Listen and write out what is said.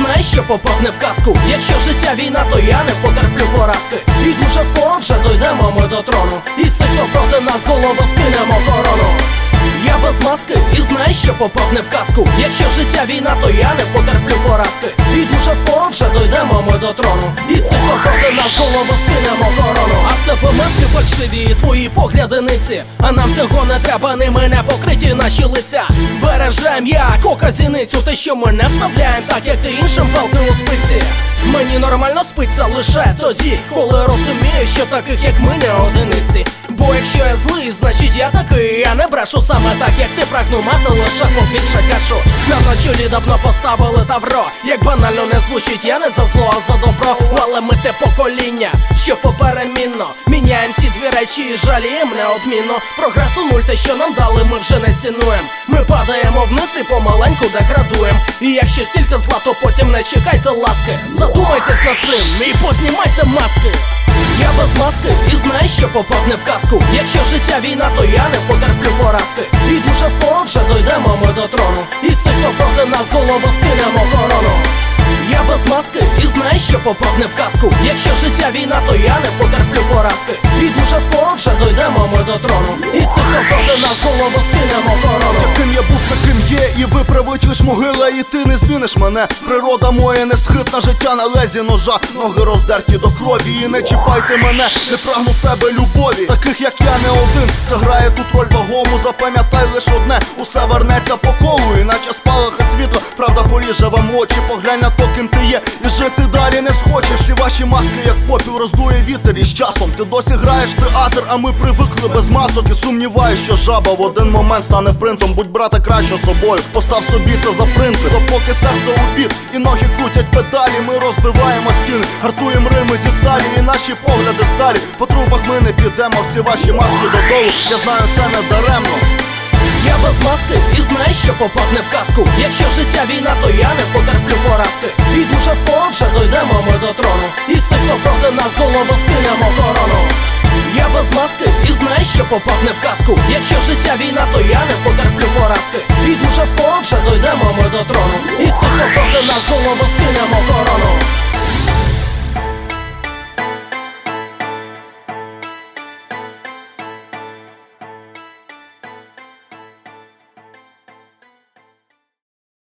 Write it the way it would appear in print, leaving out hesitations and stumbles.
знай, що попав не в казку. Якщо життя війна, то я не потерплю поразки. І дуже скоро вже дойдемо ми до трону. І з тих, хто проти нас, голову скинемо корону. Я без маски і знай, що попав не в казку. Якщо життя війна, то я не потерплю поразки. І дуже скоро вже дойдемо ми до трону. І з тих, хто проти нас, голову скинемо корону. А в тебе маски фальшиві і твої погляди ниці. А нам цього не треба, ними не покриті наші лиця. Бережем як оказіницю, те, що ми не вставляєм, так як ти іншим палки у спиці. Мені нормально спиться лише тоді, коли розумію, що таких як ми не одиниці. Бо якщо я злий, значить я такий. Я не брешу саме так, як ти прагну мати лише побільше кашу. Нам на чолі давно поставили тавро. Як банально не звучить, я не за зло, а за добро. Але ми те покоління, що поперемінно міняєм ці дві речі і жалієм неодмінно. Прогресу нуль, те, що нам дали, ми вже не цінуємо. Ми падаємо вниз і помаленьку деградуємо. І якщо стільки зла, то потім не чекайте ласки. Задумайтесь над цим і познімайте маски. Я без маски і знай, що попав не в казку. Якщо життя війна, то я не потерплю поразки. І дуже скоро вже дойдемо ми до трону. І з тих, хто проти нас, голову скинемо корону. Я без маски і знай, що попав не в казку. Якщо життя війна, то я не потерплю поразки. І дуже скоро вже дойдемо ми до трону. І з тих, хто проти нас, голову скинемо корону. Яким я був, таким є, і виправить лиш могила, і ти не зміниш мене. Природа моя не схитна, життя на лезі ножа. Ноги роздерті до крові, і не чіпайте мене. Не прагну в себе любові, таких як я не один. Це грає тут роль вагому, запам'ятай лиш одне. Усе вернеться по колу, іначе спалахи світло. Правда поріже вам очі, поглянь на то, ким ти є, і жити далі не схочеш. Всі ваші маски, як попіл, роздує вітер. І з часом ти досі граєш театр, а ми привикли без масок. І сумніваюсь, що жаба в один момент стане принцем. Будь, брате, краще собою, постав собі це за принцип. Допоки серце у бік і ноги крутять педалі, ми розбиваємо стіни, гартуємо рими зі сталі, і наші погляди старі. По трубах ми не підемо, всі ваші маски додолу. Я знаю, це не даремно. Я без маски і знай, що попав не в казку. Якщо життя війна, то я не потерплю поразки. І дуже скоро вже дойдемо ми до трону. І з тих, хто проти нас, голову скинемо корону. Я без маски і знай, що попав не в казку. Якщо життя війна, то я не потерплю поразки. І дуже скоро вже дойдемо ми до трону. І з тих, хто проти нас, голову скинемо корону.